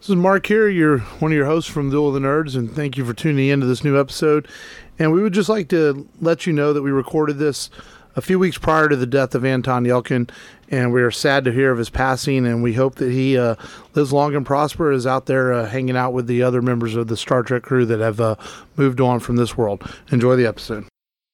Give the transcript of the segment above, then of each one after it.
is Mark here, one of your hosts from Duel of the Nerds, and thank you for tuning in to this new episode. And we would just like to let you know that we recorded this a few weeks prior to the death of Anton Yelchin, and we are sad to hear of his passing, and we hope that he lives long and prosper, is out there hanging out with the other members of the Star Trek crew that have moved on from this world. Enjoy the episode.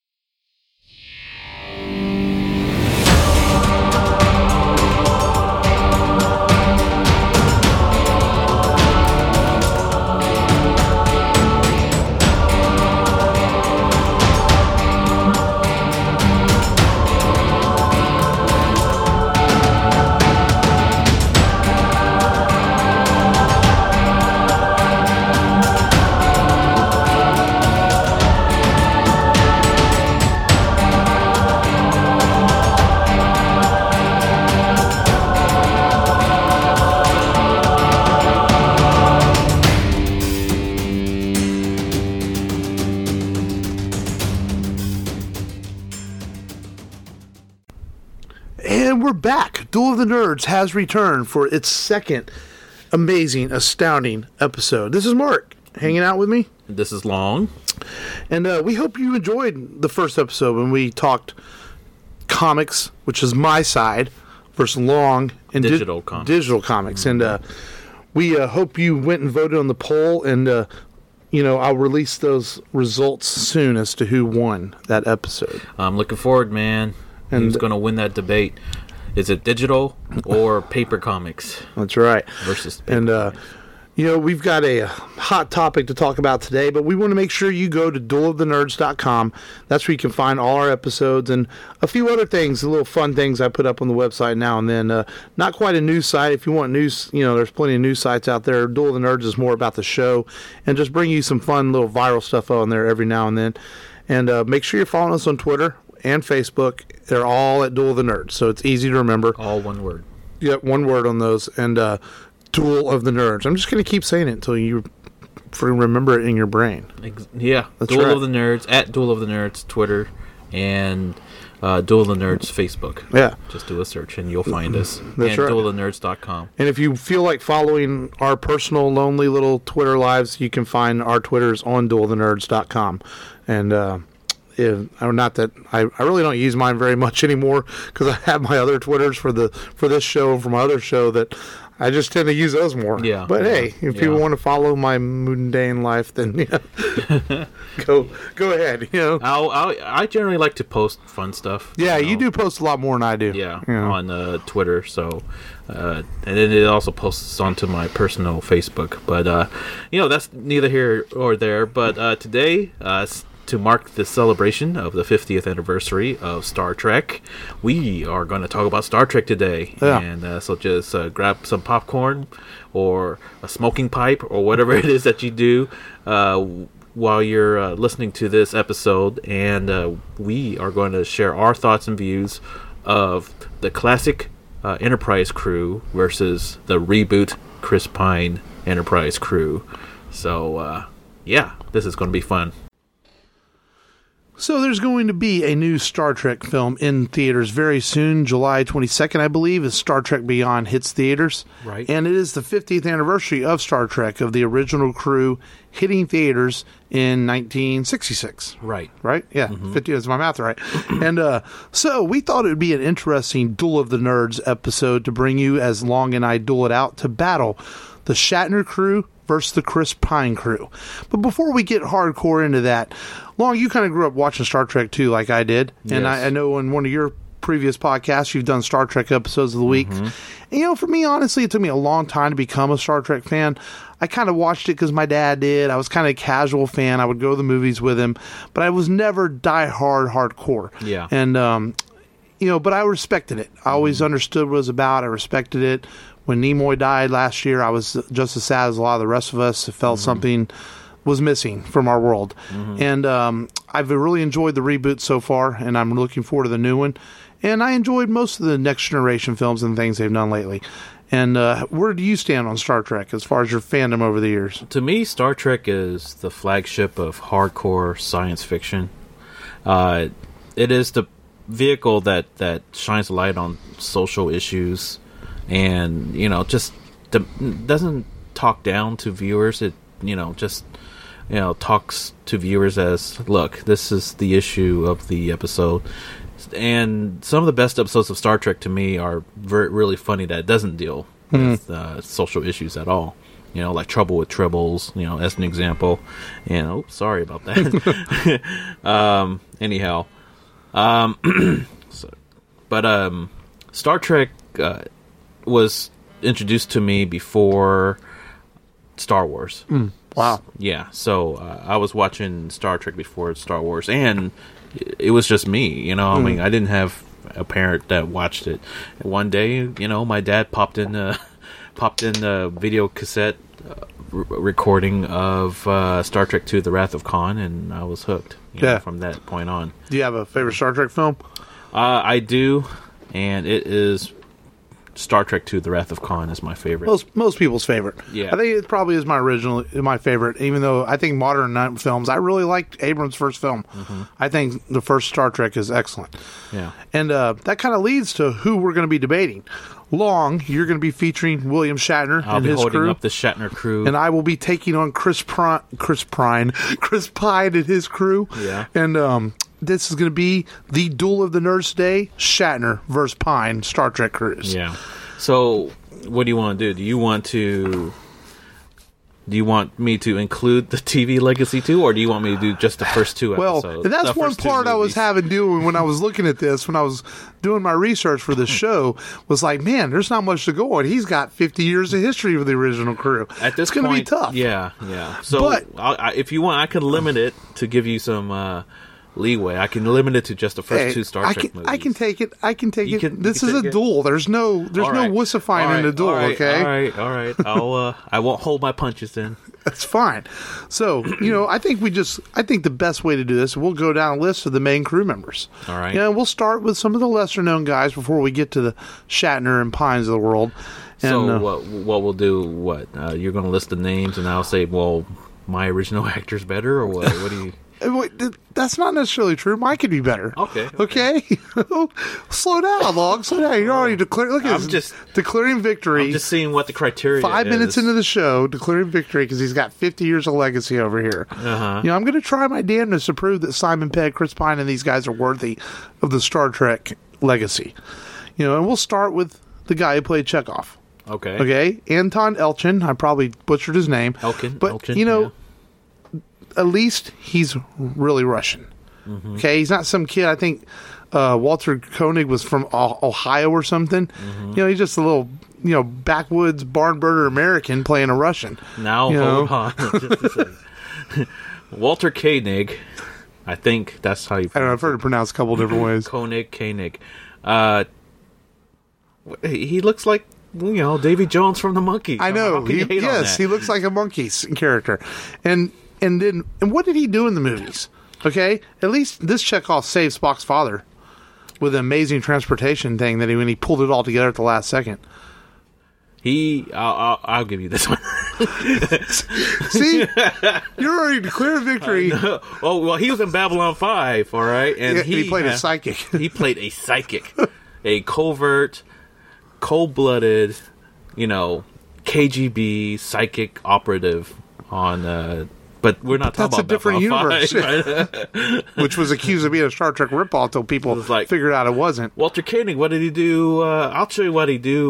And we're back. Duel of the Nerds has returned for its second amazing, astounding episode. This is Mark, hanging out with me. This is Long. And we hope you enjoyed the first episode when we talked comics, which is my side, versus Long and digital comics. And we hope you went and voted on the poll, and I'll release those results soon as to who won that episode. I'm looking forward, man. And who's going to win that debate? Is it digital or paper comics? That's right. Versus paper comics. We've got a hot topic to talk about today, but we want to make sure you go to duelofthenerds.com. That's where you can find all our episodes and a few other things, little fun things I put up on the website now and then. Not quite a news site. If you want news, there's plenty of news sites out there. Duel of the Nerds is more about the show and just bring you some fun little viral stuff on there every now and then. And make sure you're following us on Twitter and Facebook. They're all at Duel of the Nerds, so it's easy to remember. All one word. Yep, one word on those. And Duel of the Nerds. I'm just going to keep saying it until you remember it in your brain. Yeah, that's Duel right. of the Nerds, at Duel of the Nerds, Twitter, and Duel of the Nerds, Facebook. Yeah. Just do a search and you'll find us. That's right. duelofthenerds.com. And if you feel like following our personal, lonely little Twitter lives, you can find our Twitters on duelofthenerds.com. And not that I really don't use mine very much anymore because I have my other Twitters for this show and for my other show that I just tend to use those more. Yeah. But hey, if people want to follow my mundane life, then go ahead. I generally like to post fun stuff. Yeah, you do post a lot more than I do. Yeah, on Twitter. So, and then it also posts onto my personal Facebook. But that's neither here or there. But today, to mark the celebration of the 50th anniversary of Star Trek, we are going to talk about Star Trek today. Yeah. And so just grab some popcorn or a smoking pipe or whatever it is that you do while you're listening to this episode. And we are going to share our thoughts and views of the classic Enterprise crew versus the reboot Chris Pine Enterprise crew. So, this is going to be fun. So there's going to be a new Star Trek film in theaters very soon. July 22nd, I believe, as Star Trek Beyond hits theaters. Right. And it is the 50th anniversary of Star Trek, of the original crew hitting theaters in 1966. Right. Right? Yeah, 50, is my math right? And so we thought it would be an interesting Duel of the Nerds episode to bring you as Long and I duel it out to battle the Shatner crew versus the Chris Pine crew. But before we get hardcore into that, Long, you kind of grew up watching Star Trek too, like I did. And yes. I know in one of your previous podcasts, you've done Star Trek episodes of the week. And, for me, honestly, it took me a long time to become a Star Trek fan. I kind of watched it because my dad did. I was kind of a casual fan. I would go to the movies with him. But I was never die-hard hardcore. Yeah. And, but I respected it. I always understood what it was about. I respected it. When Nimoy died last year, I was just as sad as a lot of the rest of us. It felt something was missing from our world. And I've really enjoyed the reboot so far, and I'm looking forward to the new one. And I enjoyed most of the Next Generation films and things they've done lately. And where do you stand on Star Trek as far as your fandom over the years? To me, Star Trek is the flagship of hardcore science fiction. It is the vehicle that shines a light on social issues and, just doesn't talk down to viewers. It just talks to viewers as, look, this is the issue of the episode. And some of the best episodes of Star Trek to me are really funny that it doesn't deal with social issues at all. Like Trouble with Tribbles, as an example. And sorry about that. Anyhow, Star Trek was introduced to me before Star Wars. Wow. Yeah, so I was watching Star Trek before Star Wars, and it was just me. I mean, I didn't have a parent that watched it. And one day, my dad popped in a video cassette recording of Star Trek II: The Wrath of Khan, and I was hooked. From that point on. Do you have a favorite Star Trek film? I do, and it is Star Trek II: The Wrath of Khan is my favorite. Most people's favorite. Yeah. I think it probably is my favorite, even though I think modern films, I really liked Abrams' first film. Mm-hmm. I think the first Star Trek is excellent. Yeah. And that kind of leads to who we're going to be debating. Long, you're going to be featuring William Shatner I'll and be his holding crew. up the Shatner crew. And I will be taking on Chris Pine and his crew. Yeah. And this is going to be the Duel of the Nerds today, Shatner versus Pine, Star Trek crews. Yeah. So, what do you want to do? Do you want me to include the TV legacy too, or do you want me to do just the first two episodes? Well, and that's one part I was doing when I was looking at this, when I was doing my research for the show, was like, man, there's not much to go on. He's got 50 years of history with the original crew. At this it's going to be point, tough. Yeah. So, if you want, I can limit it to give you some leeway. I can limit it to just the first two Star Trek movies. I can take it. This is take a it? duel. There's no wussifying in a duel. Okay. All right. I won't hold my punches then. That's fine. So, I think the best way to do this, we'll go down a list of the main crew members. All right. We'll start with some of the lesser known guys before we get to the Shatner and Pines of the world. And, so what we'll do? You're going to list the names, and I'll say, well, my original actor's better, or what? What do you? That's not necessarily true. Mine could be better. Okay. Slow down, Long. Slow down. You're already declaring. Look at this. Declaring victory. I'm just seeing what the criteria 5 is. minutes into the show, declaring victory because he's got 50 years of legacy over here. Uh-huh. I'm going to try my damnedest to prove that Simon Pegg, Chris Pine, and these guys are worthy of the Star Trek legacy. And we'll start with the guy who played Chekhov. Okay. Anton Elchin. I probably butchered his name. Elchin, at least he's really Russian. Mm-hmm. Okay, he's not some kid. I think Walter Koenig was from Ohio or something. Mm-hmm. He's just a little, backwoods barn burner American playing a Russian. Now, hold on. Just a second. Walter Koenig, I think that's how you pronounce it. I don't know, I've heard it pronounced a couple different ways. Koenig. He looks like, Davy Jones from the Monkees. I know. He looks like a Monkees character. And what did he do in the movies? Okay, at least this Chekhov saved Spock's father with an amazing transportation thing that when he pulled it all together at the last second. I'll give you this one. See, you're already declared victory. Oh well, he was in Babylon 5, all right, and he played a psychic. He played a psychic, a covert, cold-blooded, KGB psychic operative on. But we're not talking about different universe, 5, right? Which was accused of being a Star Trek ripoff until people figured out it wasn't. Walter Koenig, what did he do? I'll show you what he do.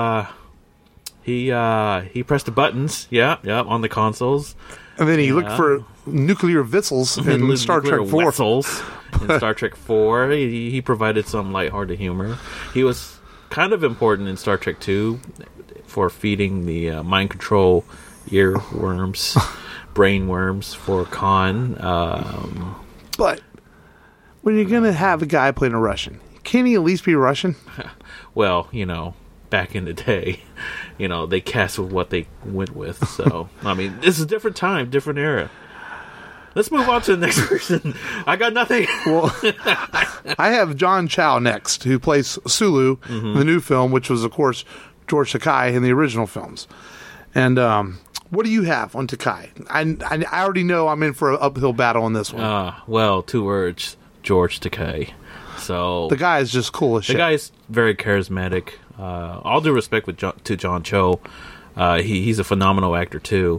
He pressed the buttons, on the consoles, and then he looked for nuclear vessels in Star Trek 4. In Star Trek 4, he provided some lighthearted humor. He was kind of important in Star Trek 2 for feeding the mind control earworms. Brain worms for Khan. But when you're going to have a guy playing a Russian, can he at least be Russian? Well, back in the day, they cast with what they went with. So, I mean, this is a different time, different era. Let's move on to the next person. I got nothing. Well, I have John Chow next, who plays Sulu in the new film, which was, of course, George Takei in the original films. And, what do you have on Takei? I already know I'm in for an uphill battle on this one. Well, 2 words, George Takei. So the guy is just cool as shit. The guy is very charismatic. All due respect to John Cho, He's a phenomenal actor too.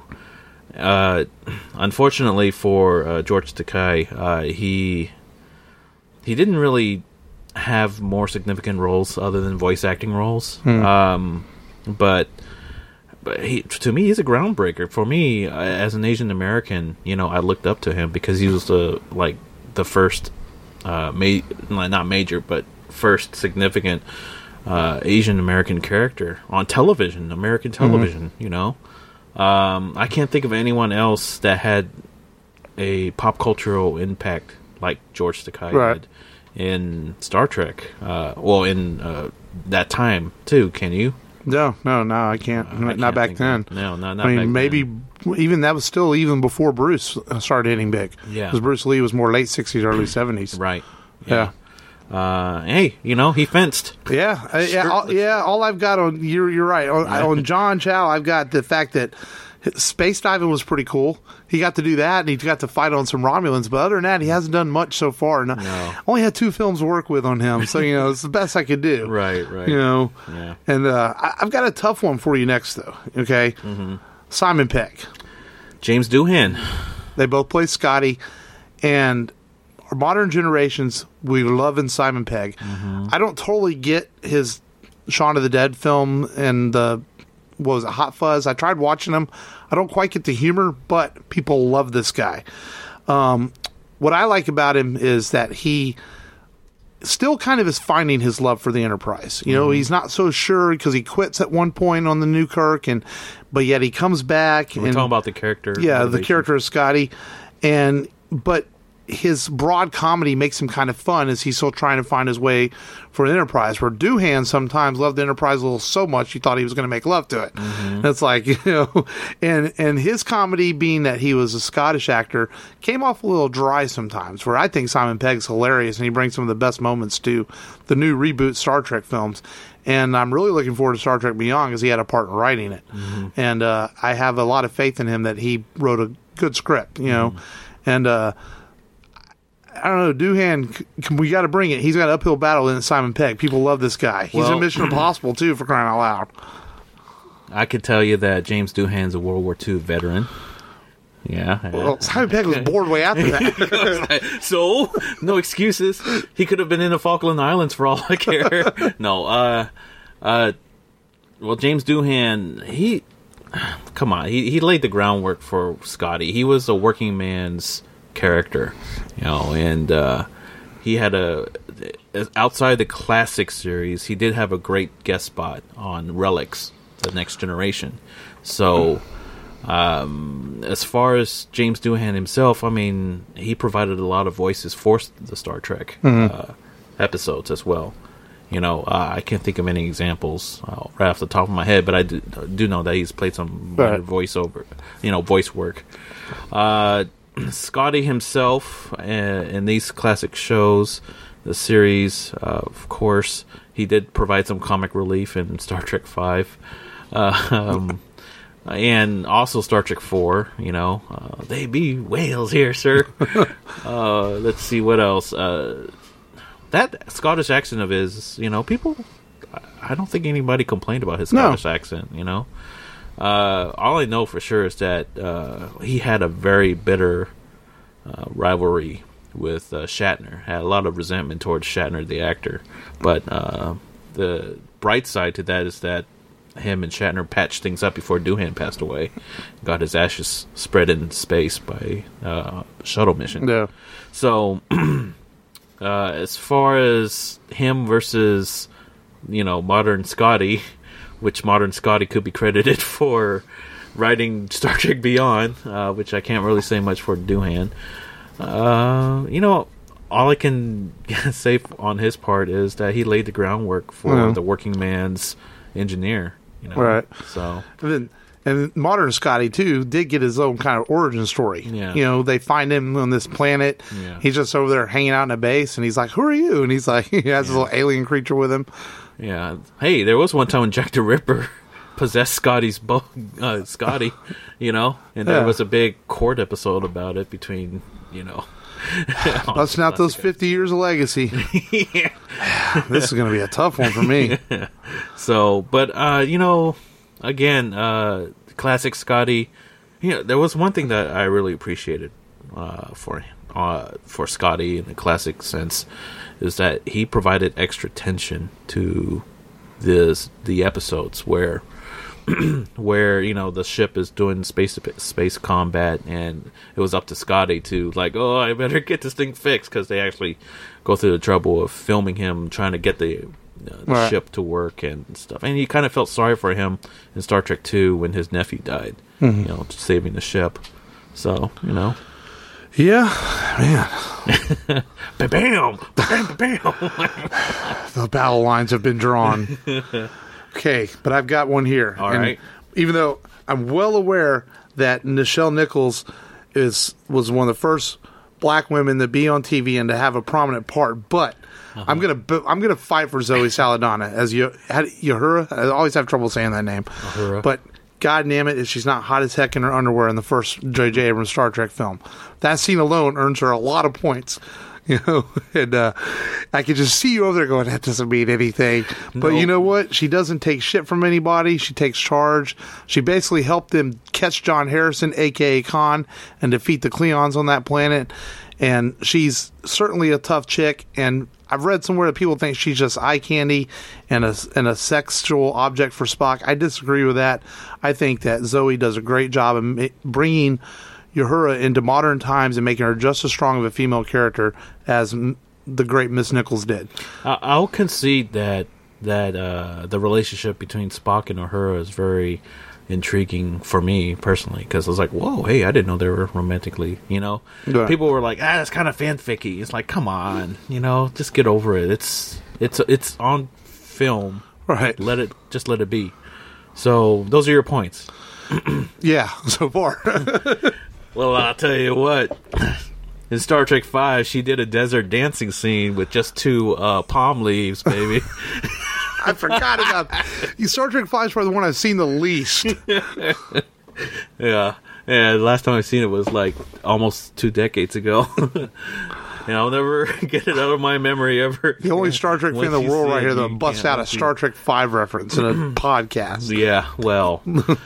Unfortunately for George Takei, he didn't really have more significant roles other than voice acting roles. But to me, he's a groundbreaker. For me, as an Asian American, I looked up to him because he was the first, not major, but first significant Asian American character on television, American television. I can't think of anyone else that had a pop cultural impact like George Takei did in Star Trek. In that time too. Can you? No, I can't. Not back then. No, not I mean, back maybe then. even that was still even before Bruce started hitting big. Yeah, because Bruce Lee was more late '60s, early '70s. Right. Yeah. Hey, he fenced. Yeah. All I've got on you're right on John Chow. I've got the fact that space diving was pretty cool. He got to do that, and he got to fight on some Romulans. But other than that, he hasn't done much so far. No. Only had 2 films to work with on him, so it's the best I could do. Right. Yeah. And I've got a tough one for you next, though. Okay, Simon Pegg, James Doohan. They both play Scotty, and our modern generations, we love Simon Pegg. I don't totally get his Shaun of the Dead film and the Hot Fuzz. I tried watching him. I don't quite get the humor, but people love this guy. What I like about him is that he still kind of is finding his love for the Enterprise. He's not so sure because he quits at one point on the New Kirk, but yet he comes back. We're talking about the character. Yeah, the character of Scotty. But his broad comedy makes him kind of fun as he's still trying to find his way for Enterprise, where Doohan sometimes loved the Enterprise a little so much you thought he was going to make love to it. That's like, and his comedy, being that he was a Scottish actor, came off a little dry sometimes, where I think Simon Pegg's hilarious and he brings some of the best moments to the new reboot Star Trek films. And I'm really looking forward to Star Trek Beyond because he had a part in writing it. And I have a lot of faith in him that he wrote a good script, and I don't know, Doohan, we got to bring it. He's got an uphill battle in Simon Pegg. People love this guy. He's in Mission Impossible, too, for crying out loud. I could tell you that James Doohan's a World War II veteran. Yeah. Well, Simon Pegg was bored way after that. So, no excuses. He could have been in the Falkland Islands for all I care. No, James Doohan, he laid the groundwork for Scotty. He was a working man's character, and he had outside the classic series, he did have a great guest spot on Relics, The Next Generation. So as far as James Doohan himself, I mean, he provided a lot of voices for the Star Trek episodes as well. I can't think of any examples right off the top of my head, but I do know that he's played some voice work. Scotty himself in these classic shows, the series, of course, he did provide some comic relief in Star Trek V, and also Star Trek 4. They be whales here, sir. Let's see what else. That Scottish accent of his, people, I don't think anybody complained about his Scottish accent. All I know for sure is that he had a very bitter rivalry with Shatner. Had a lot of resentment towards Shatner, the actor. But the bright side to that is that him and Shatner patched things up before Doohan passed away. Got his ashes spread in space by shuttle mission. Yeah. So, as far as him versus, modern Scotty, which modern Scotty could be credited for writing Star Trek Beyond, which I can't really say much for Doohan. All I can say on his part is that he laid the groundwork for the working man's engineer. Right. So, and modern Scotty too did get his own kind of origin story. Yeah. They find him on this planet. Yeah. He's just over there hanging out in a base, and he's like, "Who are you?" And he's like, he has this little alien creature with him. Yeah. Hey, there was one time when Jack the Ripper possessed Scotty, and there was a big court episode about it between, busting out those 50 years of legacy. This is going to be a tough one for me. So, but, again, classic Scotty. There was one thing that I really appreciated for Scotty in the classic sense is that he provided extra tension to the episodes where the ship is doing space combat, and it was up to Scotty to I better get this thing fixed, because they actually go through the trouble of filming him trying to get the right. ship to work and stuff. And you kind of felt sorry for him in Star Trek 2 when his nephew died, saving the ship. So, Yeah, man. Bam! Bam! Bam! The battle lines have been drawn. Okay, but I've got one here. All right. Even though I'm well aware that Nichelle Nichols was one of the first black women to be on TV and to have a prominent part, but I'm gonna fight for Zoe Saldana as Uhura. I always have trouble saying that name. Uhura. But God damn it, if she's not hot as heck in her underwear in the first J.J. Abrams Star Trek film. That scene alone earns her a lot of points. And I could just see you over there going, that doesn't mean anything. But you know what? She doesn't take shit from anybody. She takes charge. She basically helped them catch John Harrison, a.k.a. Khan, and defeat the Klingons on that planet. And she's certainly a tough chick. And I've read somewhere that people think she's just eye candy and a sexual object for Spock. I disagree with that. I think that Zoe does a great job of bringing Uhura into modern times and making her just as strong of a female character as the great Miss Nichols did. I'll concede that the relationship between Spock and Uhura is very intriguing for me personally, because I was like, whoa, hey, I didn't know they were romantically, Yeah. People were like, that's kind of fanficky. It's like, come on, just get over it. It's on film. Right. Let it be. So those are your points. Yeah, so far. Well, I'll tell you what. In Star Trek V, she did a desert dancing scene with just 2 palm leaves, baby. I forgot about Star Trek 5 is probably the one I've seen the least. Yeah. The last time I seen it was almost 2 decades ago. And I'll never get it out of my memory ever. The only Star Trek fan in the world right here that busts out a Star Trek 5 reference in a podcast. Yeah, well,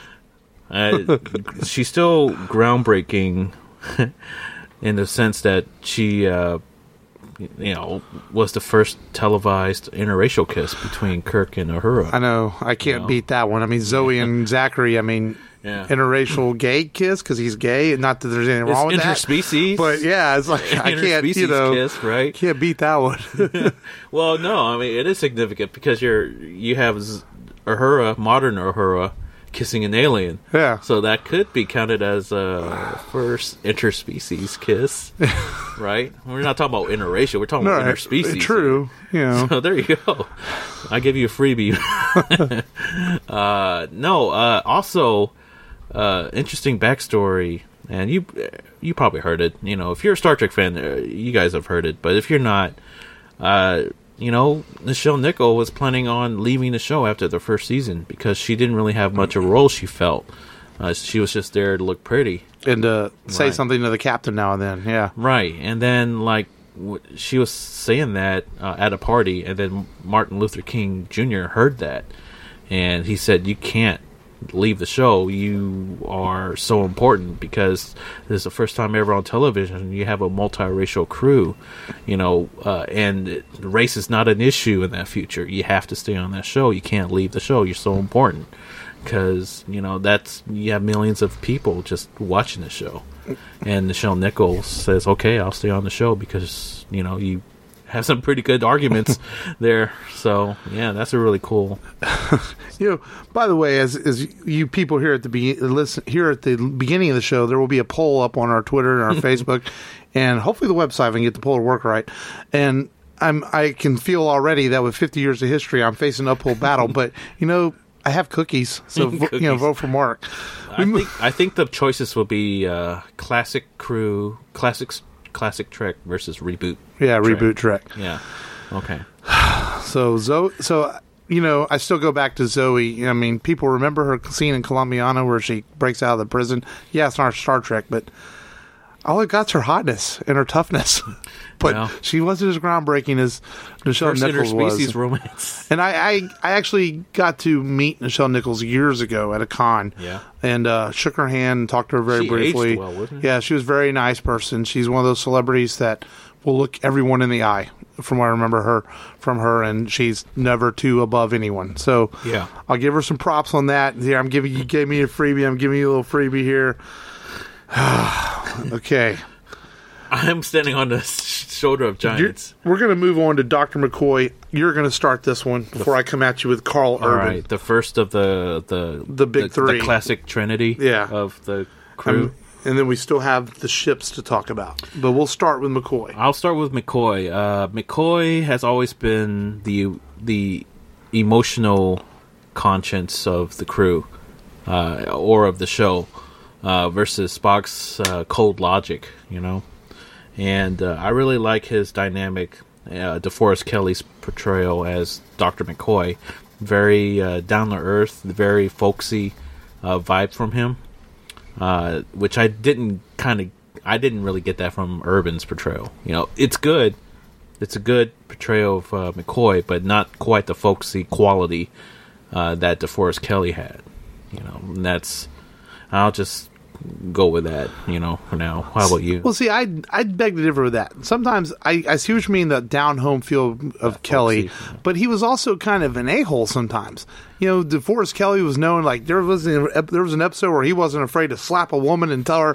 she's still groundbreaking in the sense that she, was the first televised interracial kiss between Kirk and Uhura. I know. I can't beat that one. I mean, Zoe and Zachary, Yeah. interracial gay kiss because he's gay. Not that there's anything wrong with that. Interspecies. But yeah, it's like I can't, kiss, right? Can't beat that one. Well, no, it is significant because you have Uhura, modern Uhura, kissing an alien. Yeah. So that could be counted as a first interspecies kiss, right? We're not talking about interracial. We're talking about interspecies. True. So there you go. I give you a freebie. Also, interesting backstory, and you probably heard it. If you're a Star Trek fan, you guys have heard it. But if you're not, Nichelle Nichols was planning on leaving the show after the first season because she didn't really have much of a role. She felt she was just there to look pretty and say something to the captain now and then. Yeah, right. And then she was saying that at a party, and then Martin Luther King Jr. heard that, and he said, "You can't leave the show. You are so important because this is the first time ever on television you have a multiracial crew, and race is not an issue in that future. You have to stay on that show. You can't leave the show. You're so important because you have millions of people just watching the show." And Nichelle Nichols says, "Okay, I'll stay on the show because you have some pretty good arguments there." So yeah, that's a really cool. By the way, as you people here at the beginning of the show, there will be a poll up on our Twitter and our Facebook, and hopefully the website I can get the poll to work right. And I can feel already that with 50 years of history, I'm facing an uphill battle. But I have cookies, so vote for Mark. I think the choices will be classic crew, classic Trek versus reboot. Yeah, reboot Trek. Yeah. Okay. So I still go back to Zoe. People remember her scene in Colombiana where she breaks out of the prison. Yeah, it's not Star Trek, but all it got's her hotness and her toughness. But Well, she wasn't as groundbreaking as Nichelle first Nichols interspecies was. romance. And I actually got to meet Nichelle Nichols years ago at a con. Yeah. And shook her hand and talked to her very She briefly. aged well, wasn't she? Yeah, she was a very nice person. She's one of those celebrities that will look everyone in the eye, from what I remember from her, and she's never too above anyone. So Yeah. I'll give her some props on that. Here, you gave me a freebie. I'm giving you a little freebie here. Okay. I'm standing on the shoulder of giants. We're going to move on to Dr. McCoy. You're going to start this one before I come at you with Carl All Urban. right, the first of the big three. the classic trinity. Yeah. Of the crew. And then we still have the ships to talk about. But we'll start with McCoy. I'll start with McCoy. McCoy has always been the emotional conscience of the crew, or of the show, versus Spock's cold logic. And I really like his dynamic. DeForest Kelley's portrayal as Dr. McCoy, very down to earth, very folksy vibe from him. Which I didn't really get that from Urban's portrayal. It's good. It's a good portrayal of McCoy, but not quite the folksy quality that DeForest Kelley had. And I'll just go with that, for now. How about you? Well, see, I'd beg to differ with that. Sometimes I see what you mean, the down-home feel of Kelly, but he was also kind of an a-hole sometimes. DeForest Kelley was known, like, there was an episode where he wasn't afraid to slap a woman and tell her,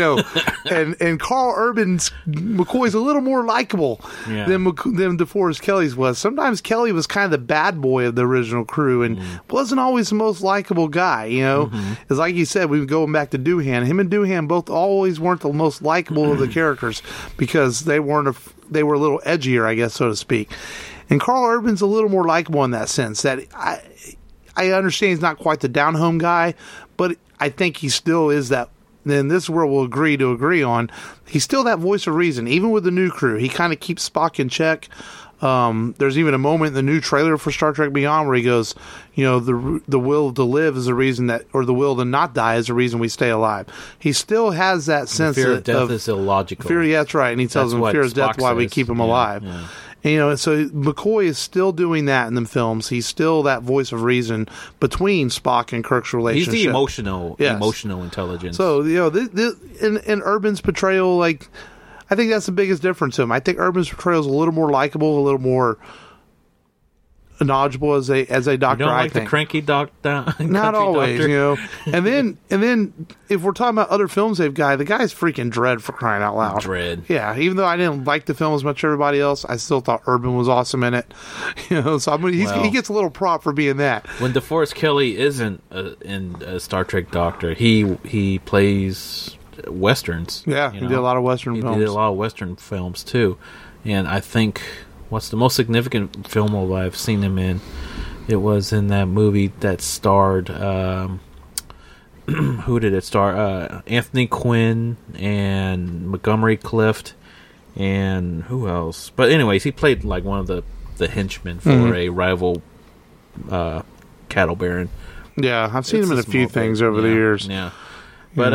and Carl Urban's McCoy's a little more likable than DeForest Kelley's was. Sometimes Kelly was kind of the bad boy of the original crew and wasn't always the most likable guy, It's like you said, we were going back to Doohan. Him and Doohan both always weren't the most likable of the characters because they were a little edgier, I guess, so to speak. And Carl Urban's a little more likable in that sense, that I understand he's not quite the down-home guy, but I think he still is that. Then this is where we'll agree on. He's still that voice of reason, even with the new crew. He kind of keeps Spock in check. There's even a moment in the new trailer for Star Trek Beyond where he goes, the will to live is the reason or the will to not die is the reason we stay alive. He still has that sense fear of death is illogical. Fear, yeah, that's right. And he tells him fear is death, why we keep him alive. Yeah. And, so McCoy is still doing that in the films. He's still that voice of reason between Spock and Kirk's relationship. He's the emotional intelligence. So, in Urban's portrayal, like, I think that's the biggest difference to him. I think Urban's portrayal is a little more likable, a little more knowledgeable as a doctor. You don't I like think the cranky doctor? Not always, And then if we're talking about other films the guy's freaking Dredd, for crying out loud. Dredd. Yeah, even though I didn't like the film as much as everybody else, I still thought Urban was awesome in it. So he gets a little prop for being that. When DeForest Kelley isn't in a Star Trek Doctor, he plays westerns. Yeah, he did a lot of western films. He did a lot of western films too, and I think what's the most significant film role I've seen him in? It was in that movie that starred who did it star? Anthony Quinn and Montgomery Clift and who else? But anyways, he played like one of the henchmen for a rival cattle baron. Yeah, I've seen him in a few things over the years. Yeah, but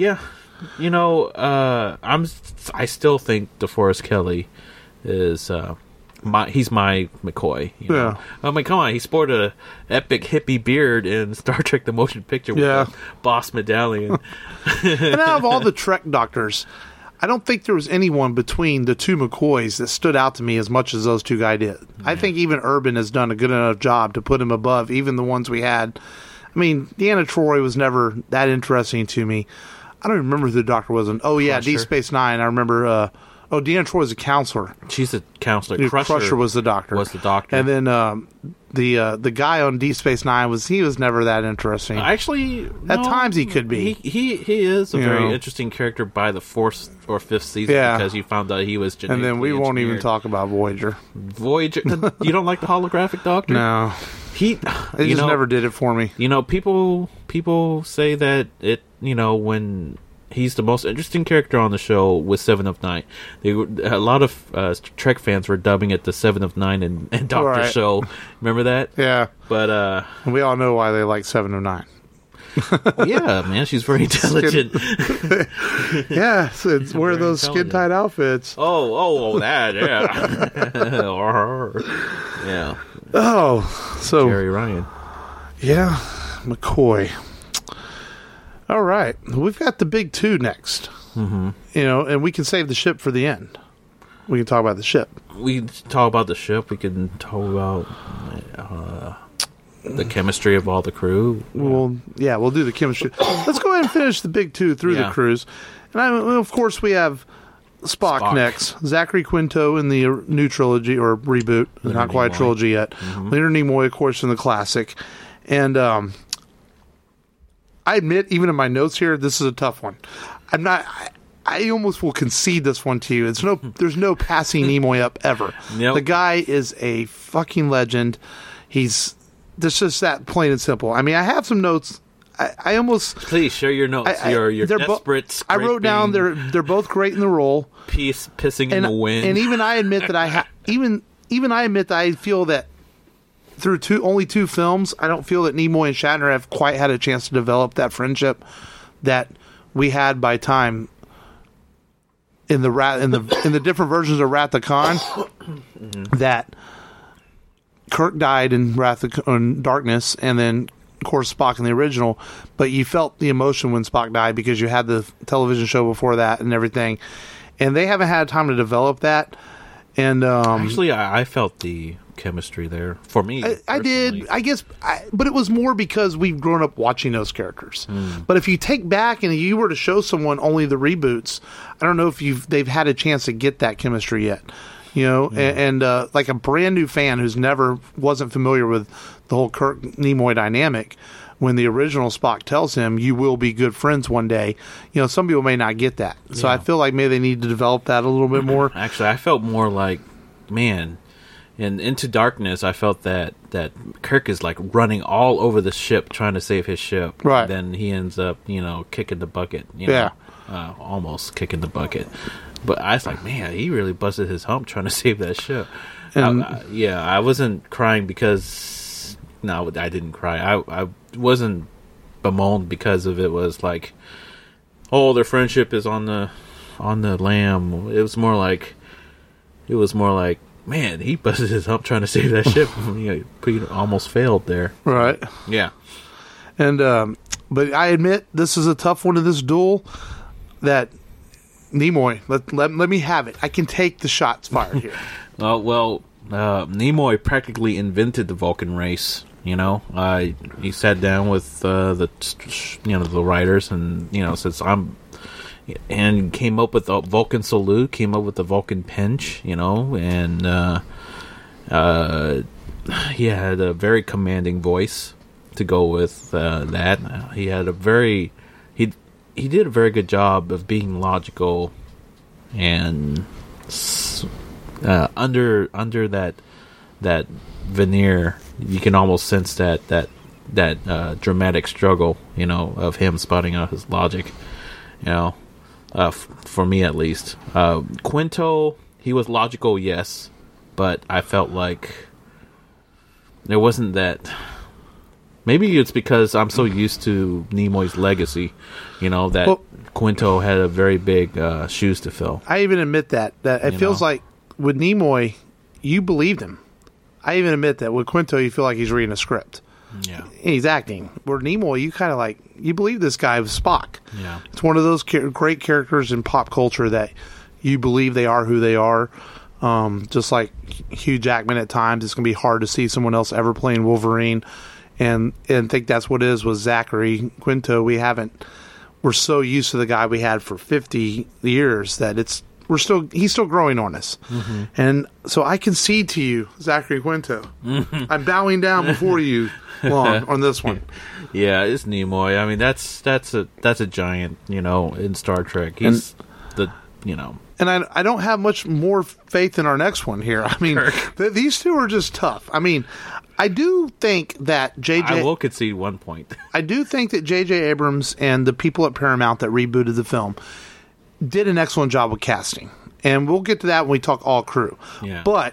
I still think DeForest Kelley is he's my McCoy. Yeah. I mean, come on, he sported a epic hippie beard in Star Trek: The Motion Picture with a boss medallion. And out of all the Trek doctors, I don't think there was anyone between the two McCoys that stood out to me as much as those two guys did. Yeah. I think even Urban has done a good enough job to put him above even the ones we had. I mean, Deanna Troi was never that interesting to me. I don't even remember who the doctor was. Deep Space Nine. I remember... Deanna Troi was a counselor. She's a counselor. Crusher was the doctor. And then the guy on Deep Space Nine was never that interesting. Actually, at times he could be. He is a very interesting character by the fourth or fifth season because you found out he was genetically and then we won't even talk about Voyager. You don't like the holographic doctor? No. He just never did it for me. People say that when he's the most interesting character on the show with Seven of Nine. A lot of Trek fans were dubbing it the Seven of Nine and Doctor show. Remember that? Yeah. But we all know why they like 7 of 9. Yeah, man, she's very intelligent. Yeah, so it's wear Very those intelligent. skin-tight outfits. Oh, that, yeah. Yeah. Oh, so Jerry Ryan. yeah, McCoy. All right, we've got the big two next. Mm-hmm. You know, and we can save the ship for the end. We can talk about the ship. We can talk about the ship. We can talk about the chemistry of all the crew. We'll do the chemistry. Let's go ahead and finish the big two through the Yeah. cruise. And of course, we have Spock next. Zachary Quinto in the new trilogy or reboot. Not quite a Nimoy. trilogy yet. Leonard Nimoy, of course, in the classic. And I admit, even in my notes here, this is a tough one. I'm not. I almost will concede this one to you. There's no passing Nimoy up ever. Nope. The guy is a fucking legend. That's just that plain and simple. I mean, I have some notes. I almost Please share your notes. Your they're desperate. I wrote down they're both great in the role. Pissing in And, the wind. and even I admit that even I admit that I feel that through only two films, I don't feel that Nimoy and Shatner have quite had a chance to develop that friendship that we had by time in the different versions of Wrath of Khan. That Kirk died in Darkness, and then of course Spock in the original. But you felt the emotion when Spock died because you had the television show before that and everything, and they haven't had time to develop that. And Actually, I felt the chemistry there for me. I did, I guess, but it was more because we've grown up watching those characters. But if you take back and you were to show someone only the reboots, I don't know if they've had a chance to get that chemistry yet. You know, and like a brand new fan who's wasn't familiar with the whole Kirk Nimoy dynamic, when the original Spock tells him, "You will be good friends one day," you know, some people may not get that. So I feel like maybe they need to develop that a little bit more. Actually, I felt more like, man, in Into Darkness, I felt that Kirk is like running all over the ship trying to save his ship. Right. Then he ends up, kicking the bucket. Almost kicking the bucket. But I was like, man, he really busted his hump trying to save that ship. And- I wasn't crying because... No, I didn't cry. I wasn't bemoaned because of it was like, oh, their friendship is on the lam. It was more like, man, he busted his hump trying to save that ship. He almost failed there. Right. Yeah. And but I admit this is a tough one in this duel. That Nimoy, let me have it. I can take the shots fired here. Nimoy practically invented the Vulcan race. He sat down with the writers and says and came up with the Vulcan salute, came up with the Vulcan pinch, and he had a very commanding voice to go with that. He had he did a very good job of being logical and under that veneer, you can almost sense that dramatic struggle, of him spotting out his logic, for me at least. Quinto, he was logical, yes, but I felt like there wasn't that. Maybe it's because I'm so used to Nimoy's legacy, that Quinto had a very big shoes to fill. I even admit that it feels like with Nimoy, you believed him. I even admit that with Quinto, you feel like he's reading a script. Yeah, he's acting. With Nimoy, you kind of you believe this guy was Spock. Yeah, it's one of those great characters in pop culture that you believe they are who they are. Just like Hugh Jackman, at times it's going to be hard to see someone else ever playing Wolverine. And think that's what it is with Zachary Quinto. We're so used to the guy we had for 50 years that he's still growing on us. Mm-hmm. And so I concede to you, Zachary Quinto. Mm-hmm. I'm bowing down before you on this one. Yeah, it's Nimoy. I mean, that's a giant, in Star Trek. He's And I don't have much more faith in our next one here. I mean, these two are just tough. I mean, I do think that I will concede 1 point. I do think that J.J. Abrams and the people at Paramount that rebooted the film did an excellent job with casting. And we'll get to that when we talk all crew. Yeah. But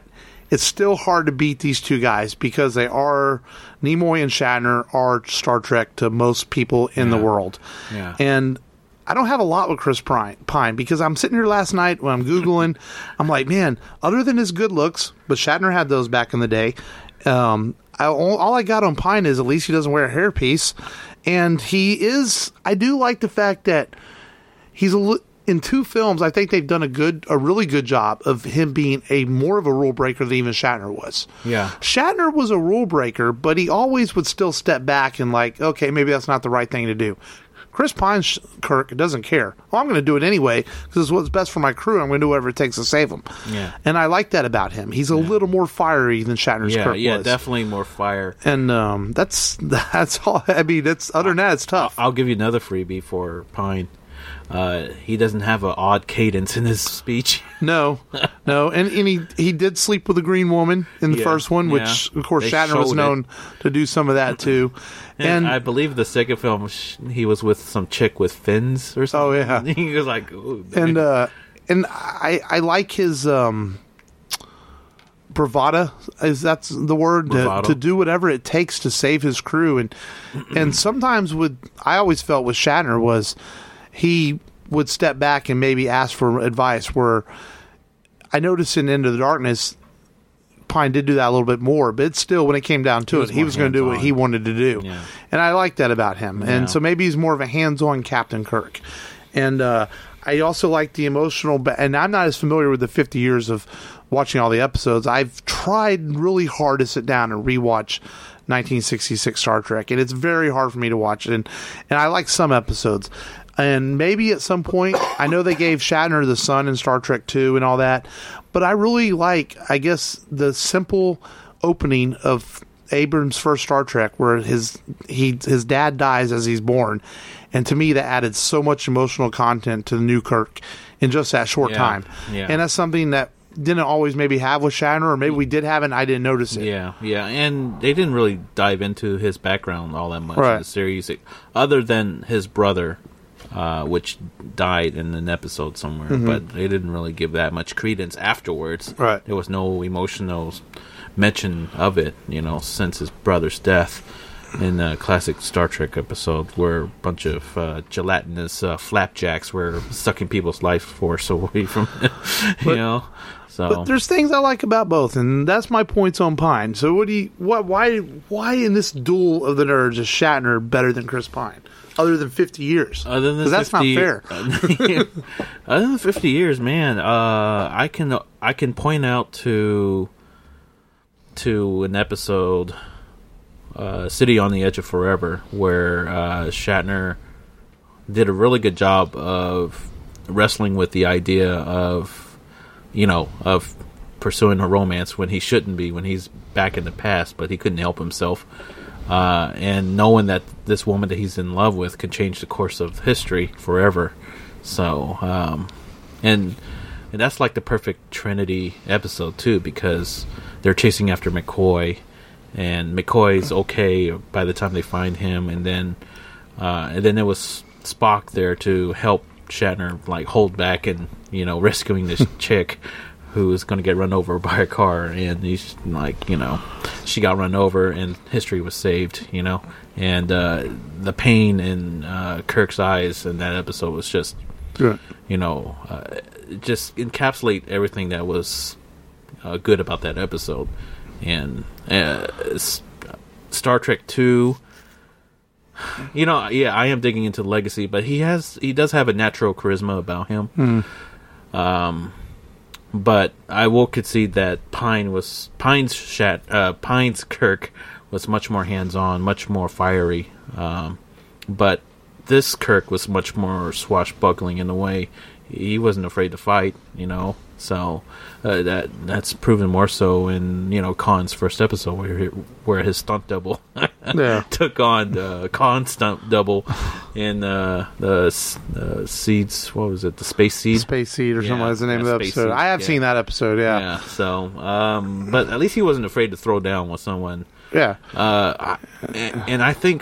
it's still hard to beat these two guys because Nimoy and Shatner are Star Trek to most people in the world. Yeah. And I don't have a lot with Chris Pine because I'm sitting here last night when I'm Googling. I'm like, man, other than his good looks, but Shatner had those back in the day. All I got on Pine is at least he doesn't wear a hairpiece. And I do like the fact that he's in two films, I think they've done a really good job of him being more of a rule breaker than even Shatner was. Yeah. Shatner was a rule breaker, but he always would still step back and like, okay, maybe that's not the right thing to do. Chris Pine Kirk doesn't care. Well, I'm going to do it anyway because it's what's best for my crew. I'm going to do whatever it takes to save them. Yeah. And I like that about him. He's a little more fiery than Shatner's Kirk was. Yeah, definitely more fire. And that's all. I mean, other than that, it's tough. I'll give you another freebie for Pine. He doesn't have an odd cadence in his speech. No. And he did sleep with a green woman in the first one, which, of course, Shatner was known to do some of that, too. And I believe the second film, he was with some chick with fins or something. Oh, yeah. He was like... Ooh, and I like his... bravada, is that's the word, to do whatever it takes to save his crew. And sometimes I always felt with Shatner was... he would step back and maybe ask for advice, where I noticed in Into the Darkness, Pine did do that a little bit more, but still, when it came down to it, he was going to do what he wanted to do. Yeah. And I like that about him. Yeah. And so maybe he's more of a hands-on Captain Kirk. And I also like the emotional, and I'm not as familiar with the 50 years of watching all the episodes. I've tried really hard to sit down and rewatch 1966 Star Trek, and it's very hard for me to watch it. And I like some episodes. And maybe at some point, I know they gave Shatner the sun in Star Trek 2 and all that, but I really like, I guess, the simple opening of Abrams' first Star Trek, where his dad dies as he's born, and to me that added so much emotional content to the new Kirk in just that short time. Yeah. And that's something that didn't always maybe have with Shatner, or maybe we did have it and I didn't notice it. Yeah, and they didn't really dive into his background all that much in the series, other than his brother. Which died in an episode somewhere, but they didn't really give that much credence afterwards. Right. There was no emotional mention of it, since his brother's death in a classic Star Trek episode where a bunch of gelatinous flapjacks were sucking people's life force away from it, But there's things I like about both, and that's my points on Pine. So why in this duel of the nerds is Shatner better than Chris Pine? Other than 50 years. Because that's not fair. Other than 50 years, man, I can point out to an episode, City on the Edge of Forever, where Shatner did a really good job of wrestling with the idea of pursuing a romance when he shouldn't be, when he's back in the past, but he couldn't help himself. And knowing that this woman that he's in love with could change the course of history forever. So, and that's like the perfect Trinity episode too, because they're chasing after McCoy, and McCoy's okay by the time they find him, and then it was Spock there to help Shatner like hold back and rescuing this chick who is going to get run over by a car, and he's like, she got run over and history was saved, and the pain in Kirk's eyes in that episode was just, just encapsulate everything that was good about that episode. And Star Trek 2, I am digging into the legacy, but he does have a natural charisma about him. But I will concede that Pine's Kirk was much more hands-on, much more fiery. But this Kirk was much more swashbuckling in a way. He wasn't afraid to fight, So that's proven more so in Khan's first episode, where his stunt double took on Khan's stunt double in the Seeds. What was it? The Space Seed. Space Seed or something was the name of the episode. Seed. I have seen that episode. Yeah. So, but at least he wasn't afraid to throw down with someone. Yeah. And I think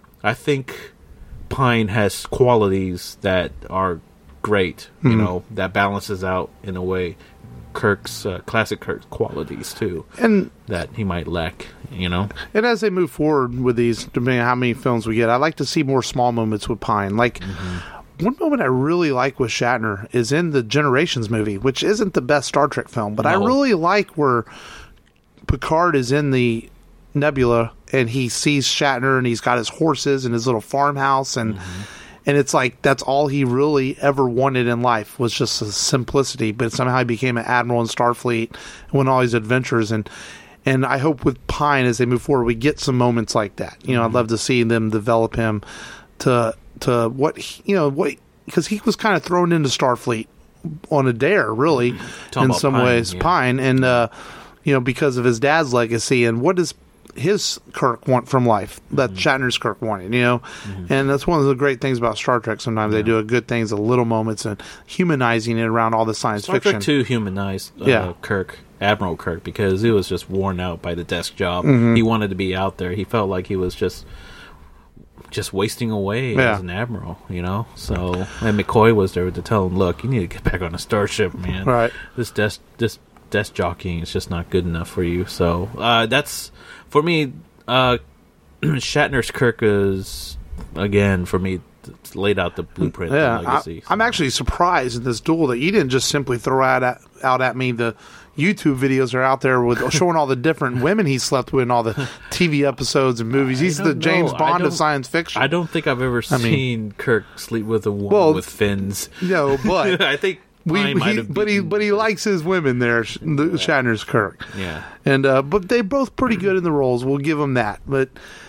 Pine has qualities that are great, that balances out in a way Kirk's classic Kirk qualities too, And that he might lack. You know, and as they move forward with these, depending on how many films we get, I like to see more small moments with Pine. Like one moment I really like with Shatner is in the Generations movie, which isn't the best Star Trek film, but I No. really like where Picard is in the Nebula and he sees Shatner and he's got his horses and his little farmhouse and it's like that's all he really ever wanted in life was just a simplicity, but somehow he became an admiral in Starfleet and went on all these adventures and I hope with Pine as they move forward we get some moments like that. You know, I'd love to see them develop him to what because he was kind of thrown into Starfleet on a dare, really, Talking in about some Pine, ways, yeah. Pine, and because of his dad's legacy, and what does his Kirk want from life that Shatner's Kirk wanted, and that's one of the great things about Star Trek. Sometimes they do a good things, the little moments, and humanizing it around all the science Star fiction. Trek 2 humanized Kirk, Admiral Kirk, because he was just worn out by the desk job. He wanted to be out there. He felt like he was just wasting away as an admiral, So, and McCoy was there to tell him, "Look, you need to get back on a starship, man. Right. This desk jockeying is just not good enough for you." So, that's for me. Shatner's Kirk is again for me laid out the blueprint. Yeah, for legacy. I'm actually surprised in this duel that you didn't just simply throw out at me the YouTube videos are out there with showing all the different women he slept with in all the TV episodes and movies. He's the James Bond of science fiction. I don't think I've ever seen Kirk sleep with a woman with fins. No, but I think he likes his women there, Shatner's Kirk. Yeah, and but they both pretty good in the roles. We'll give them that. But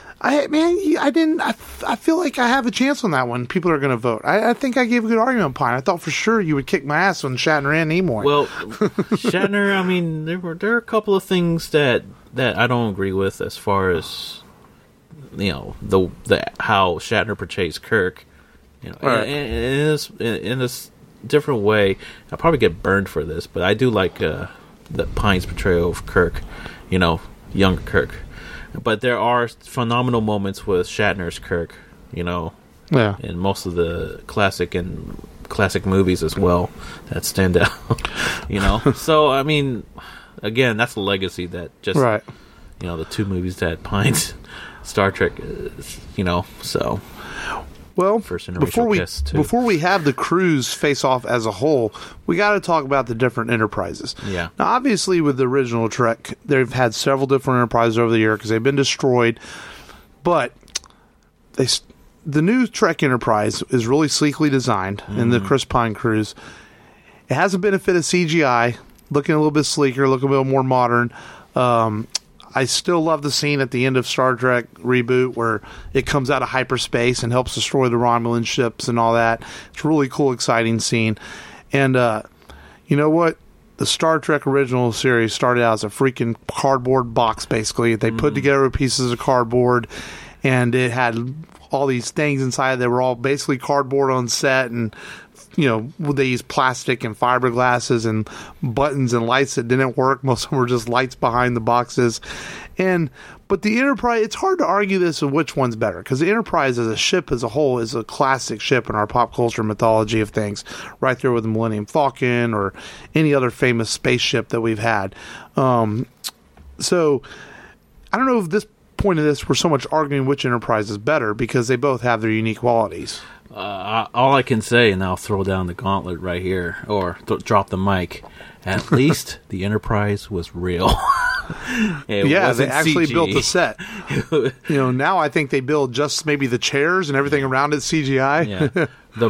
I feel like I have a chance on that one. People are going to vote. I think I gave a good argument on Pine. I thought for sure you would kick my ass on Shatner and Nimoy. Well, Shatner, I mean, there are a couple of things that I don't agree with as far as the how Shatner portrays Kirk. Right. In this different way. I'll probably get burned for this, but I do like the Pine's portrayal of Kirk. Younger Kirk. But there are phenomenal moments with Shatner's Kirk, yeah, in most of the classic movies as well that stand out, So, I mean, again, that's a legacy that just, right. The two movies that Pine's Star Trek is, so. Well, First Interracial Kiss, too. before we have the crews face off as a whole, we got to talk about the different enterprises. Yeah. Now, obviously, with the original Trek, they've had several different enterprises over the year because they've been destroyed. But the new Trek Enterprise is really sleekly designed in the Chris Pine cruise. It has a benefit of CGI, looking a little bit sleeker, looking a little more modern. I still love the scene at the end of Star Trek reboot where it comes out of hyperspace and helps destroy the Romulan ships and all that. It's a really cool, exciting scene. And you know what? The Star Trek original series started out as a freaking cardboard box, basically. They put together pieces of cardboard, and it had all these things inside that were all basically cardboard on set, and they used plastic and fiberglasses and buttons and lights that didn't work. Most of them were just lights behind the boxes. But the Enterprise, it's hard to argue this of which one's better, because the Enterprise as a ship as a whole is a classic ship in our pop culture mythology of things, right there with the Millennium Falcon or any other famous spaceship that we've had. So I don't know if this point of this we're so much arguing which Enterprise is better, because they both have their unique qualities. All I can say, and I'll throw down the gauntlet right here, or drop the mic, at least the Enterprise was real. They actually CG. built the set. Now I think they build just maybe the chairs and everything around it CGI. Yeah.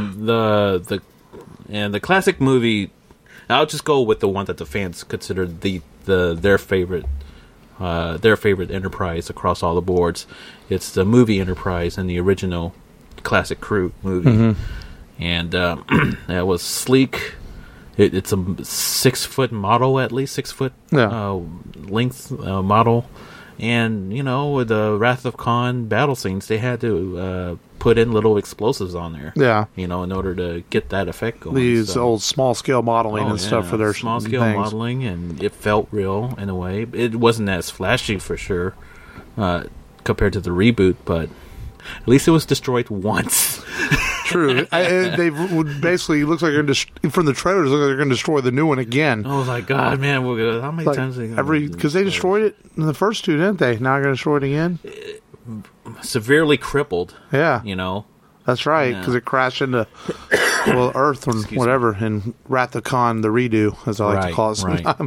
The classic movie, I'll just go with the one that the fans consider their favorite Enterprise across all the boards. It's the movie Enterprise and the original classic crew movie, and it was sleek. It's a 6-foot model, at least 6 foot length model, and with the Wrath of Khan battle scenes, they had to put in little explosives on there, in order to get that effect going. These old small scale modeling and stuff for their small scale things. modeling, and it felt real in a way. It wasn't as flashy for sure compared to the reboot, but at least it was destroyed once. True. They would basically looks like they're from the trailers. Look like they're going to destroy the new one again. I was like, God, man, how many times are they gonna because they destroyed it in the first two, didn't they? Now they're going to destroy it again. severely crippled? Yeah, That's right. Because it crashed into Earth or whatever, and Wrath of Khan, the redo, as I like to call it sometimes.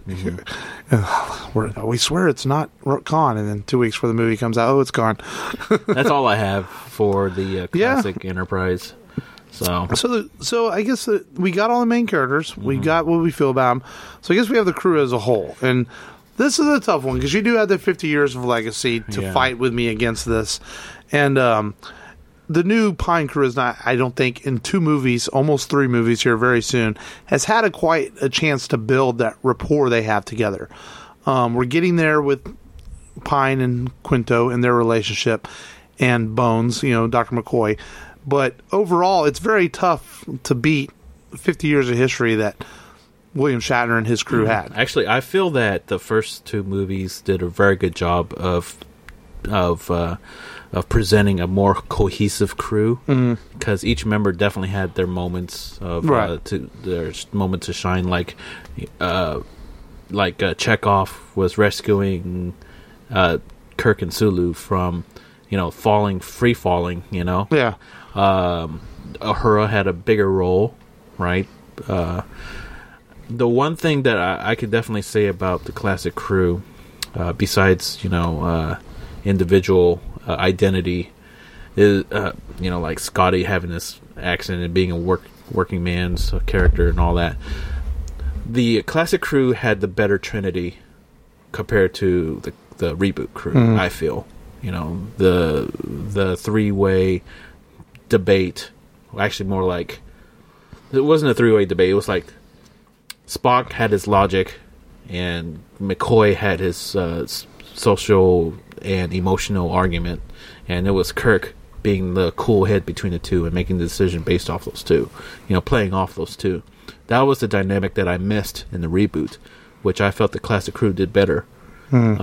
We swear it's not Khan, and then 2 weeks before the movie comes out, it's gone. That's all I have for the classic Enterprise. So I guess we got all the main characters. We got what we feel about them. So I guess we have the crew as a whole. And this is a tough one because you do have the 50 years of legacy to fight with me against this. And the new Pine crew is not, I don't think, in 2 movies, almost 3 movies here very soon, has had quite a chance to build that rapport they have together. We're getting there with Pine and Quinto and their relationship, and Bones, Dr. McCoy. But overall, it's very tough to beat 50 years of history that William Shatner and his crew had. Actually, I feel that the first 2 movies did a very good job of presenting a more cohesive crew, because each member definitely had their moments of their moment to shine. Like Chekhov was rescuing Kirk and Sulu from free falling. Yeah. Uhura had a bigger role, right? The one thing that I could definitely say about the classic crew, besides individual identity, is like Scotty having this accent and being a working man's character and all that. The classic crew had the better trinity compared to the reboot crew. I feel the 3-way debate, actually more like it wasn't a 3-way debate. It was like Spock had his logic and McCoy had his social and emotional argument, and it was Kirk being the cool head between the two and making the decision based off those two, playing off those two. That was the dynamic that I missed in the reboot, which I felt the classic crew did better. And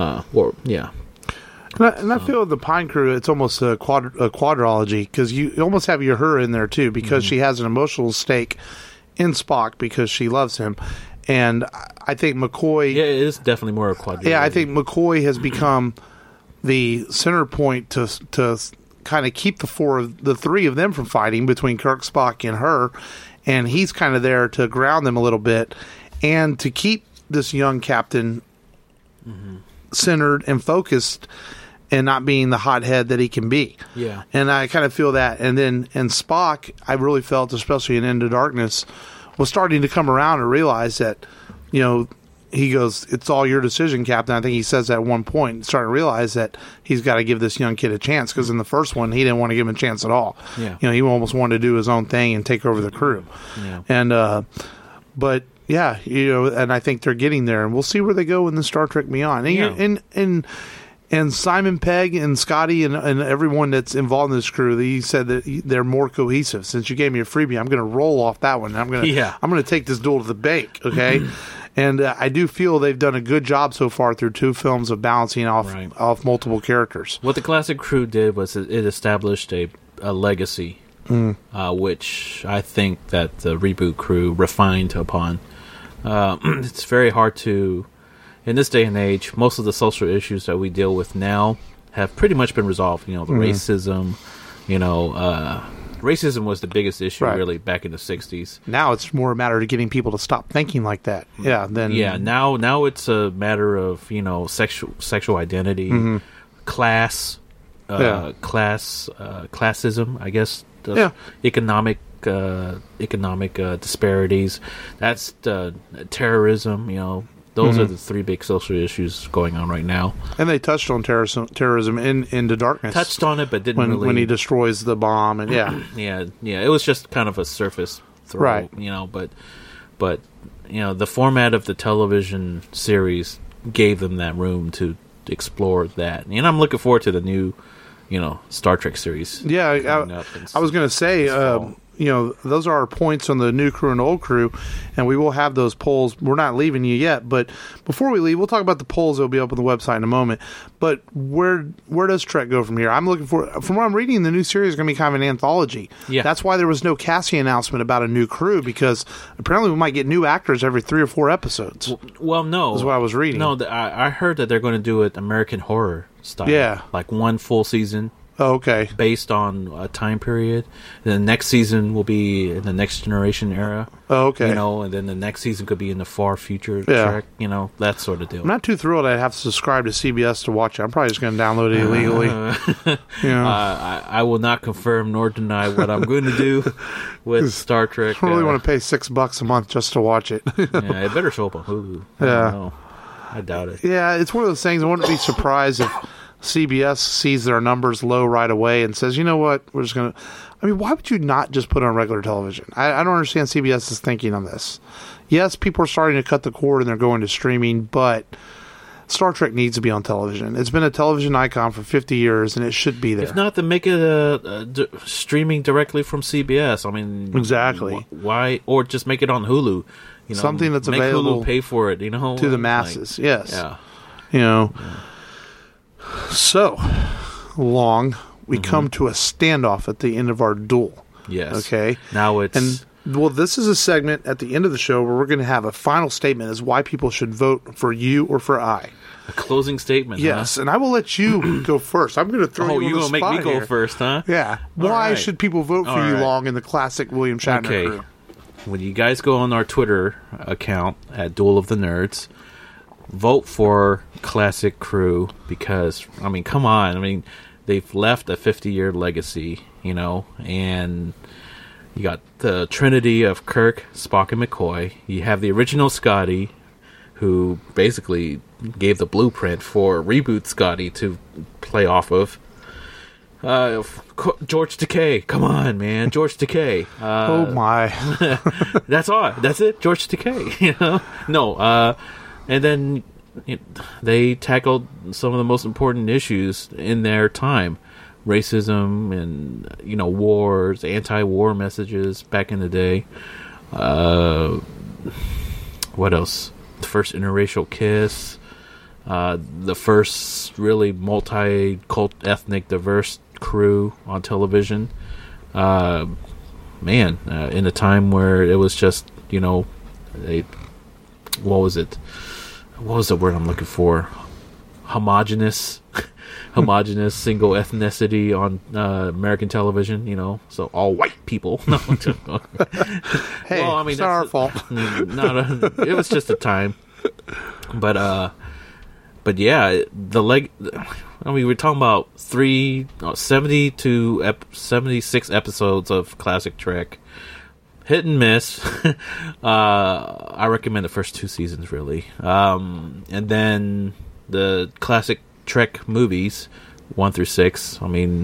I feel the Pine crew, it's almost a quadrology, because you almost have her in there too, because she has an emotional stake in Spock because she loves him. And I think McCoy... Yeah, it is definitely more a quadrology. Yeah, I think McCoy has become the center point to kind of keep the 3 of them from fighting between Kirk, Spock, and her. And he's kind of there to ground them a little bit and to keep this young captain centered and focused and not being the hothead that he can be. Yeah. And I kind of feel that. And Spock, I really felt, especially in Into Darkness, was starting to come around and realize that, he goes, "It's all your decision, Captain." I think he says that at one point, starting to realize that he's got to give this young kid a chance, because in the first one, he didn't want to give him a chance at all. Yeah. He almost wanted to do his own thing and take over the crew. Yeah. And, but yeah, and I think they're getting there, and we'll see where they go in the Star Trek Beyond. And Simon Pegg and Scotty and everyone that's involved in this crew, he said that they're more cohesive. Since you gave me a freebie, I'm going to roll off that one. I'm going to take this duel to the bank, okay? And I do feel they've done a good job so far through 2 films of balancing off multiple characters. What the classic crew did was it established a legacy, which I think that the reboot crew refined upon. It's very hard to... In this day and age, most of the social issues that we deal with now have pretty much been resolved. The racism, racism was the biggest issue really back in the 60s. Now it's more a matter of getting people to stop thinking like that. Yeah. Now it's a matter of sexual identity, classism. I guess. Economic disparities. That's terrorism. Those are the 3 big social issues going on right now. And they touched on terrorism in Into Darkness. Touched on it, but didn't when he destroys the bomb, and yeah. It was just kind of a surface throw, right? But the format of the television series gave them that room to explore that, and I'm looking forward to the new, Star Trek series. Yeah, I was going to say, those are our points on the new crew and old crew, and we will have those polls. We're not leaving you yet, but before we leave, we'll talk about the polls that will be up on the website in a moment. But where does Trek go from here? I'm looking from what I'm reading, the new series is going to be kind of an anthology. Yeah. That's why there was no casting announcement about a new crew, because apparently we might get new actors every 3 or 4 episodes. Well, no. That's what I was reading. No, I heard that they're going to do it American Horror style. Yeah. Like one full season. Oh, okay. Based on a time period. And the next season will be in the Next Generation era. Oh, okay. And then the next season could be in the far future Yeah. Trek, that sort of deal. I'm not too thrilled I'd have to subscribe to CBS to watch it. I'm probably just going to download it illegally. I will not confirm nor deny what I'm going to do with Star Trek. I really want to pay $6 a month just to watch it. Yeah, it better show up on Hulu. Yeah. I doubt it. Yeah, it's one of those things. I wouldn't be surprised if CBS sees their numbers low right away and says, you know what, we're just going to... I mean, why would you not just put it on regular television? I don't understand CBS's thinking on this. Yes, people are starting to cut the cord and they're going to streaming, but Star Trek needs to be on television. It's been a television icon for 50 years, and it should be there. If not, to make it streaming directly from CBS. I mean... Exactly. Why? Or just make it on Hulu. Something that's make available... Hulu pay for it, to the masses, yes. Yeah. So, Long, we come to a standoff at the end of our duel. Yes. Okay? Now it's... And, this is a segment at the end of the show where we're going to have a final statement as why people should vote for you or for I. A closing statement, Yes, and I will let you go first. I'm going to throw you on the spot. Oh, you're going to make me here. go first, huh? Yeah. Why right. should people vote for you, Long, in the classic William Shatner crew? When you guys go on our Twitter account at Duel of the Nerds, vote for Classic Crew because, come on. They've left a 50-year legacy, and you got the trinity of Kirk, Spock, and McCoy. You have the original Scotty, who basically gave the blueprint for reboot Scotty to play off of. George Takei, come on, man, George Takei. Oh my, that's all. That's it, George Takei. No, and then they tackled some of the most important issues in their time: racism and wars, anti-war messages back in the day. What else? The first interracial kiss. The first really multi-cult, ethnic, diverse crew on television. In a time where it was just, what was it? What was the word I'm looking for? Homogenous single ethnicity on American television, so all white people. No. Hey, well, it's not our fault. It was just a time. But yeah, we're talking about 70 to 76 episodes of classic Trek. Hit and miss. I recommend the first 2 seasons, really. And then the classic Trek movies, 1 through 6.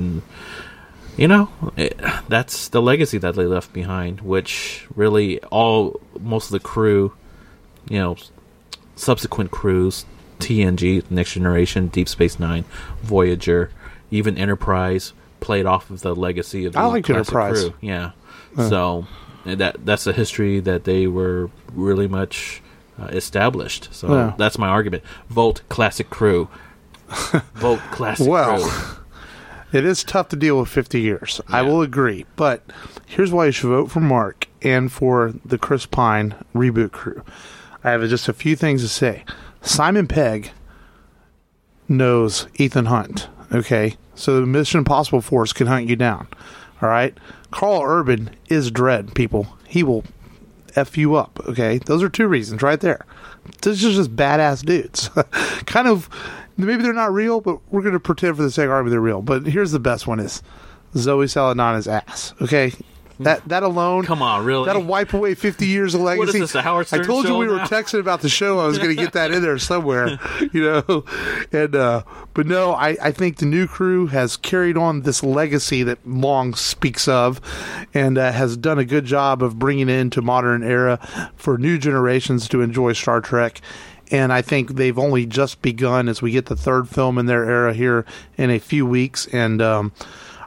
That's the legacy that they left behind, which really most of the crew, subsequent crews, TNG, Next Generation, Deep Space Nine, Voyager, even Enterprise, played off of the legacy of the classic Enterprise crew. Yeah. So that's a history that they were really much established. So that's my argument. Vote classic crew. Vote classic crew. It is tough to deal with 50 years. Yeah. I will agree. But here's why you should vote for Mark and for the Chris Pine reboot crew. I have just a few things to say. Simon Pegg knows Ethan Hunt, okay? So the Mission Impossible Force can hunt you down, all right? Carl Urban is Dredd, people. He will F you up, okay? Those are 2 reasons right there. These are just badass dudes. Kind of, maybe they're not real, but we're going to pretend for the sake of argument they're real. But here's the best one is Zoe Saldana's ass, okay? That alone, come on, really? That'll wipe away 50 years of legacy. What is this, the Howard Stern I told you we were now? texting about the show. I was going to get that in there somewhere, And but no, I think the new crew has carried on this legacy that Long speaks of, and has done a good job of bringing it into modern era for new generations to enjoy Star Trek. And I think they've only just begun as we get the 3rd film in their era here in a few weeks, and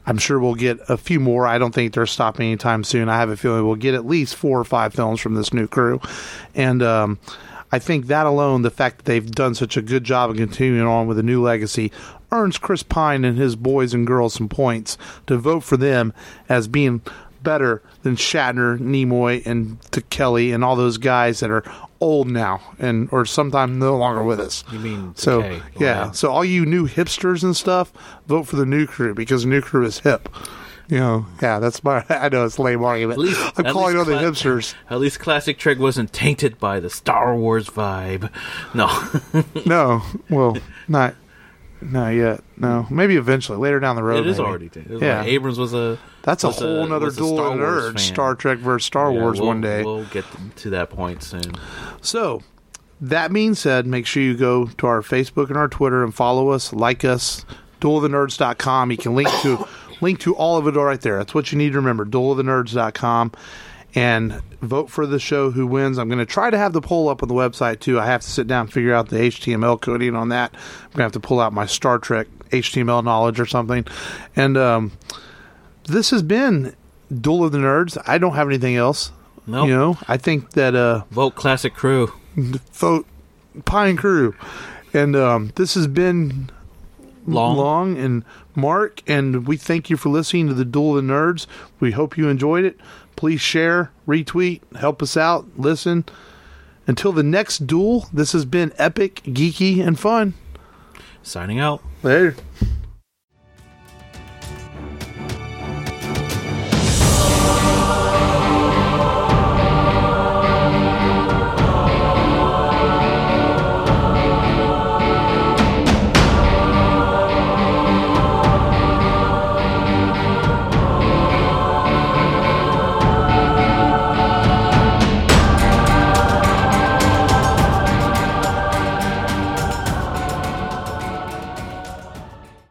I'm sure we'll get a few more. I don't think they're stopping anytime soon. I have a feeling we'll get at least 4 or 5 films from this new crew. And I think that alone, the fact that they've done such a good job of continuing on with a new legacy, earns Chris Pine and his boys and girls some points to vote for them as being better than Shatner, Nimoy, and Kelly and all those guys that are old now and or sometimes no longer with us. You mean so? decay. Yeah. Wow. So all you new hipsters and stuff, vote for the new crew because the new crew is hip. You know, yeah, that's my. I know it's a lame argument. I'm calling on the hipsters. At least Classic Trek wasn't tainted by the Star Wars vibe. No. No. Well, not yet. No. Maybe eventually, later down the road. It is maybe. already tainted. Yeah. Like Abrams was a. That's a whole nother duel of nerds. Star Trek versus Star Wars one day. We'll get to that point soon. So, that being said, make sure you go to our Facebook and our Twitter and follow us, like us, duelofthenerds.com. You can link to all of it right there. That's what you need to remember, duelofthenerds.com. And vote for the show who wins. I'm going to try to have the poll up on the website, too. I have to sit down and figure out the HTML coding on that. I'm going to have to pull out my Star Trek HTML knowledge or something. And this has been Duel of the Nerds. I don't have anything else. Nope. You know, I think that... vote Classic Crew. Vote Pine Crew. And this has been... Long and Mark, and we thank you for listening to the Duel of the Nerds. We hope you enjoyed it. Please share, retweet, help us out, listen. Until the next duel, this has been epic, geeky, and fun. Signing out. Later.